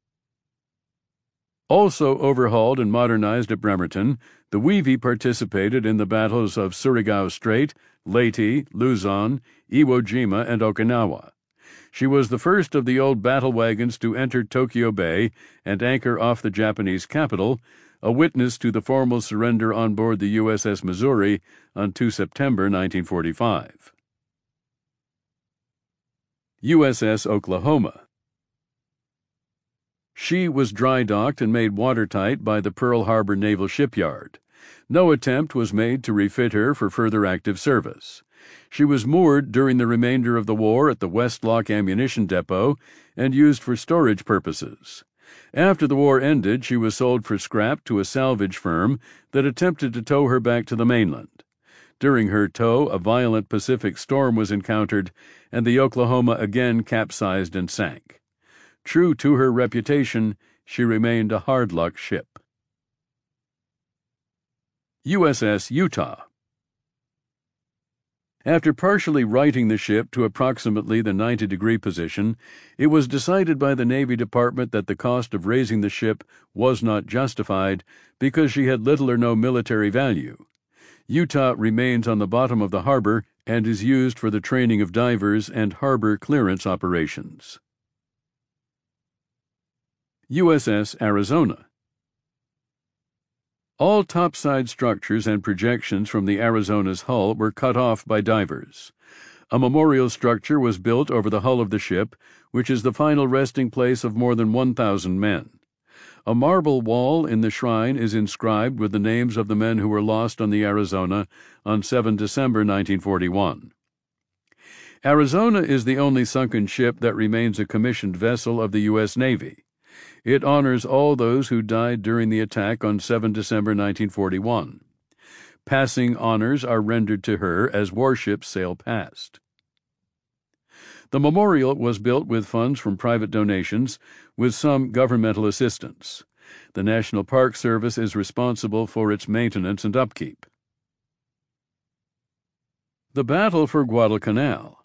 Also overhauled and modernized at Bremerton, the Weavy participated in the battles of Surigao Strait, Leyte, Luzon, Iwo Jima, and Okinawa. She was the first of the old battle wagons to enter Tokyo Bay and anchor off the Japanese capital, a witness to the formal surrender on board the U S S Missouri on the second of September nineteen forty-five. U S S Oklahoma. She was dry-docked and made watertight by the Pearl Harbor Naval Shipyard. No attempt was made to refit her for further active service. She was moored during the remainder of the war at the Westlock Ammunition Depot and used for storage purposes. After the war ended, she was sold for scrap to a salvage firm that attempted to tow her back to the mainland. During her tow, a violent Pacific storm was encountered, and the Oklahoma again capsized and sank. True to her reputation, she remained a hard-luck ship. U S S Utah. After partially righting the ship to approximately the ninety-degree position, it was decided by the Navy Department that the cost of raising the ship was not justified because she had little or no military value. Utah remains on the bottom of the harbor and is used for the training of divers and harbor clearance operations. U S S Arizona. All topside structures and projections from the Arizona's hull were cut off by divers. A memorial structure was built over the hull of the ship, which is the final resting place of more than one thousand men. A marble wall in the shrine is inscribed with the names of the men who were lost on the Arizona on the seventh of December nineteen forty-one. Arizona is the only sunken ship that remains a commissioned vessel of the U S Navy. It honors all those who died during the attack on the seventh of December nineteen forty-one. Passing honors are rendered to her as warships sail past. The memorial was built with funds from private donations, with some governmental assistance. The National Park Service is responsible for its maintenance and upkeep. The Battle for Guadalcanal.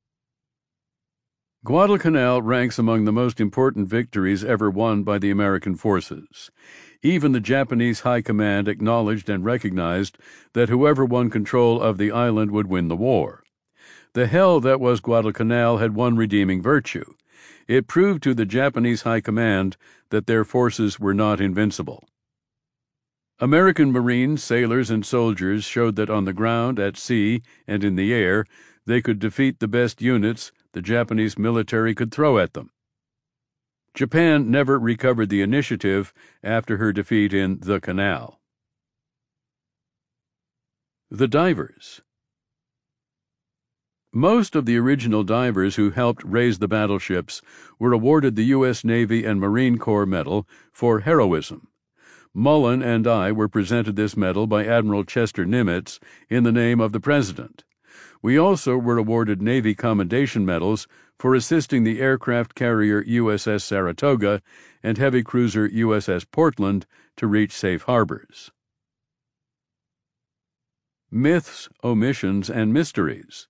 Guadalcanal ranks among the most important victories ever won by the American forces. Even the Japanese High Command acknowledged and recognized that whoever won control of the island would win the war. The hell that was Guadalcanal had one redeeming virtue. It proved to the Japanese High Command that their forces were not invincible. American Marines, sailors, and soldiers showed that on the ground, at sea, and in the air, they could defeat the best units the Japanese military could throw at them. Japan never recovered the initiative after her defeat in the Canal. The Divers. Most of the original divers who helped raise the battleships were awarded the U S Navy and Marine Corps Medal for heroism. Mullen and I were presented this medal by Admiral Chester Nimitz in the name of the President. We also were awarded Navy Commendation Medals for assisting the aircraft carrier U S S Saratoga and heavy cruiser U S S Portland to reach safe harbors. Myths, Omissions, and Mysteries.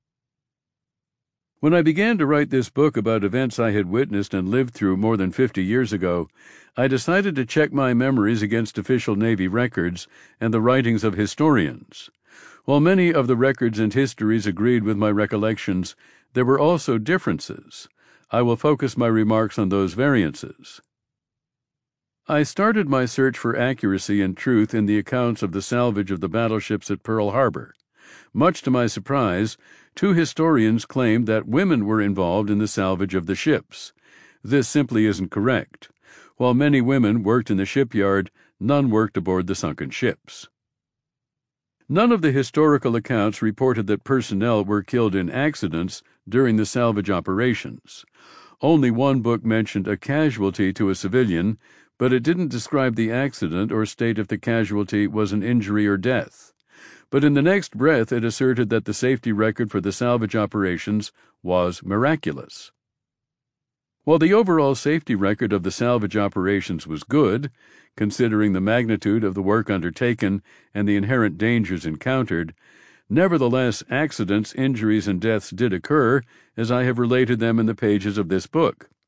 When I began to write this book about events I had witnessed and lived through more than fifty years ago, I decided to check my memories against official Navy records and the writings of historians. While many of the records and histories agreed with my recollections, there were also differences. I will focus my remarks on those variances. I started my search for accuracy and truth in the accounts of the salvage of the battleships at Pearl Harbor. Much to my surprise, two historians claimed that women were involved in the salvage of the ships. This simply isn't correct. While many women worked in the shipyard, none worked aboard the sunken ships. None of the historical accounts reported that personnel were killed in accidents during the salvage operations. Only one book mentioned a casualty to a civilian, but it didn't describe the accident or state if the casualty was an injury or death. But in the next breath it asserted that the safety record for the salvage operations was miraculous. While the overall safety record of the salvage operations was good, considering the magnitude of the work undertaken and the inherent dangers encountered, nevertheless accidents, injuries, and deaths did occur, as I have related them in the pages of this book.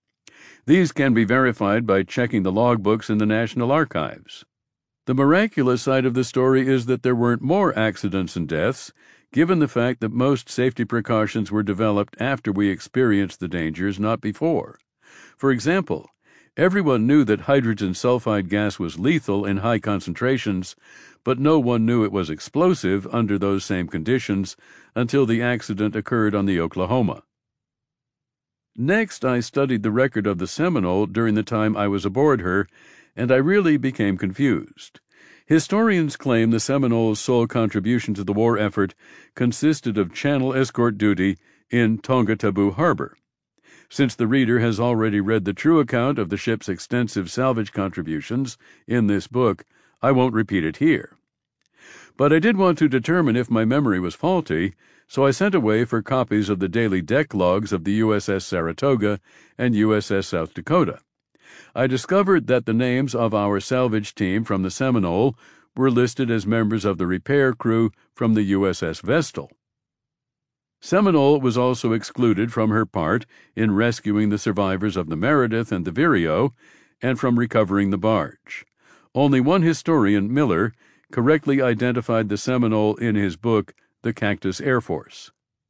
These can be verified by checking the logbooks in the National Archives. The miraculous side of the story is that there weren't more accidents and deaths, given the fact that most safety precautions were developed after we experienced the dangers, not before. For example, everyone knew that hydrogen sulfide gas was lethal in high concentrations, but no one knew it was explosive under those same conditions until the accident occurred on the Oklahoma. Next, I studied the record of the Seminole during the time I was aboard her, and I really became confused. Historians claim the Seminole's sole contribution to the war effort consisted of channel escort duty in Tonga-Taboo Harbor. Since the reader has already read the true account of the ship's extensive salvage contributions in this book, I won't repeat it here. But I did want to determine if my memory was faulty, so I sent away for copies of the daily deck logs of the U S S Saratoga and U S S South Dakota. I discovered that the names of our salvage team from the Seminole were listed as members of the repair crew from the U S S Vestal. Seminole was also excluded from her part in rescuing the survivors of the Meredith and the Vireo and from recovering the barge. Only one historian, Miller, correctly identified the Seminole in his book, The Cactus Air Force.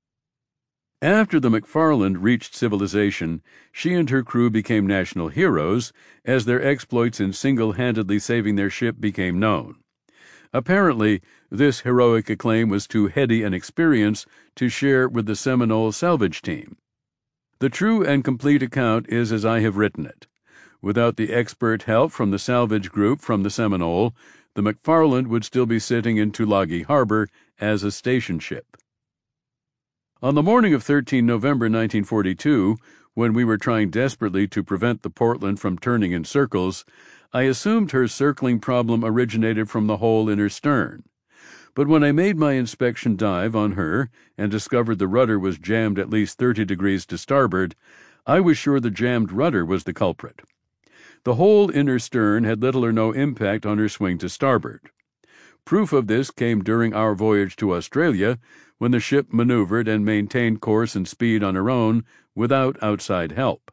After the McFarland reached civilization, she and her crew became national heroes as their exploits in single-handedly saving their ship became known. Apparently, this heroic acclaim was too heady an experience to share with the Seminole salvage team. The true and complete account is as I have written it. Without the expert help from the salvage group from the Seminole, the McFarland would still be sitting in Tulagi Harbor as a station ship. On the morning of the thirteenth of November nineteen forty-two, when we were trying desperately to prevent the Portland from turning in circles, I assumed her circling problem originated from the hole in her stern. But when I made my inspection dive on her and discovered the rudder was jammed at least thirty degrees to starboard, I was sure the jammed rudder was the culprit. The hole in her stern had little or no impact on her swing to starboard. Proof of this came during our voyage to Australia, when the ship maneuvered and maintained course and speed on her own without outside help.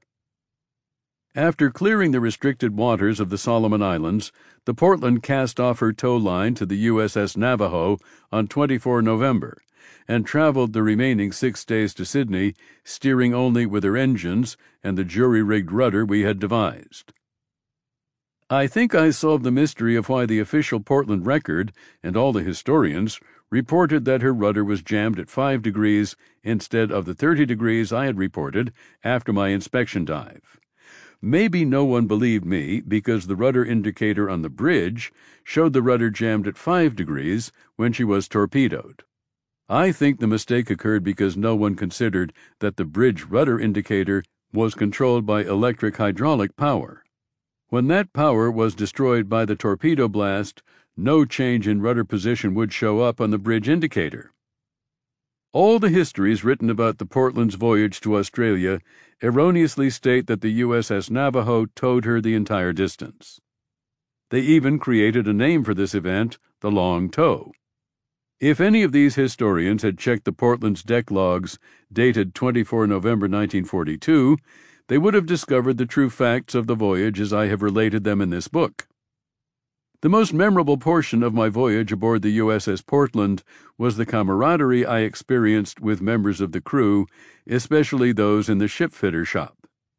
After clearing the restricted waters of the Solomon Islands, the Portland cast off her tow line to the U S S Navajo on the twenty-fourth of November and traveled the remaining six days to Sydney, steering only with her engines and the jury-rigged rudder we had devised. I think I solved the mystery of why the official Portland record and all the historians reported that her rudder was jammed at five degrees instead of the thirty degrees I had reported after my inspection dive. Maybe no one believed me because the rudder indicator on the bridge showed the rudder jammed at five degrees when she was torpedoed. I think the mistake occurred because no one considered that the bridge rudder indicator was controlled by electric hydraulic power. When that power was destroyed by the torpedo blast, no change in rudder position would show up on the bridge indicator. All the histories written about the Portland's voyage to Australia erroneously state that the U S S Navajo towed her the entire distance. They even created a name for this event, the long tow. If any of these historians had checked the Portland's deck logs dated the twenty-fourth of November nineteen forty-two, they would have discovered the true facts of the voyage as I have related them in this book. The most memorable portion of my voyage aboard the U S S Portland was the camaraderie I experienced with members of the crew, especially those in the shipfitter shop.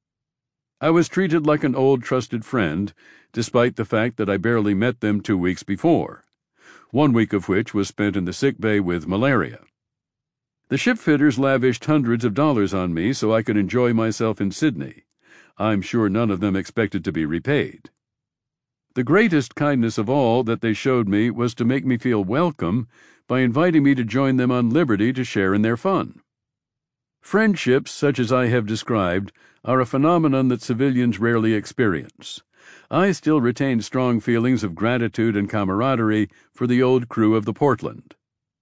I was treated like an old trusted friend, despite the fact that I barely met them two weeks before, one week of which was spent in the sick bay with malaria. The shipfitters lavished hundreds of dollars on me so I could enjoy myself in Sydney. I'm sure none of them expected to be repaid. The greatest kindness of all that they showed me was to make me feel welcome by inviting me to join them on liberty to share in their fun. Friendships such as I have described are a phenomenon that civilians rarely experience. I still retain strong feelings of gratitude and camaraderie for the old crew of the Portland.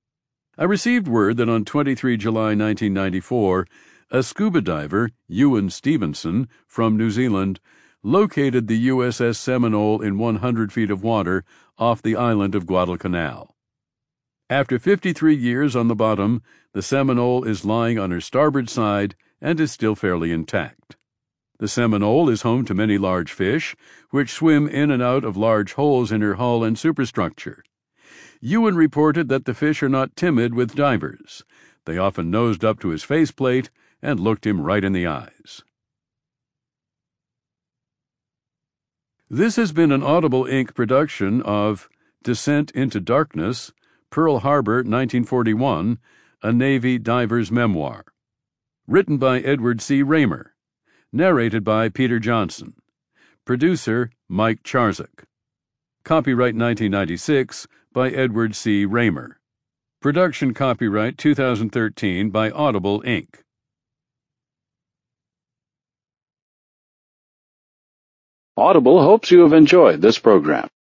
I received word that on the twenty-third of July nineteen ninety-four, a scuba diver, Ewan Stevenson, from New Zealand, located the U S S Seminole in one hundred feet of water off the island of Guadalcanal. After fifty-three years on the bottom, the Seminole is lying on her starboard side and is still fairly intact. The Seminole is home to many large fish, which swim in and out of large holes in her hull and superstructure. Ewan reported that the fish are not timid with divers. They often nosed up to his faceplate and looked him right in the eyes. This has been an Audible Incorporated production of Descent into Darkness, Pearl Harbor, nineteen forty-one, a Navy diver's memoir. Written by Edward C. Raymer. Narrated by Peter Johnson. Producer Mike Charzuk. Copyright nineteen ninety-six by Edward C. Raymer. Production copyright two thousand thirteen by Audible Incorporated. Audible hopes you have enjoyed this program.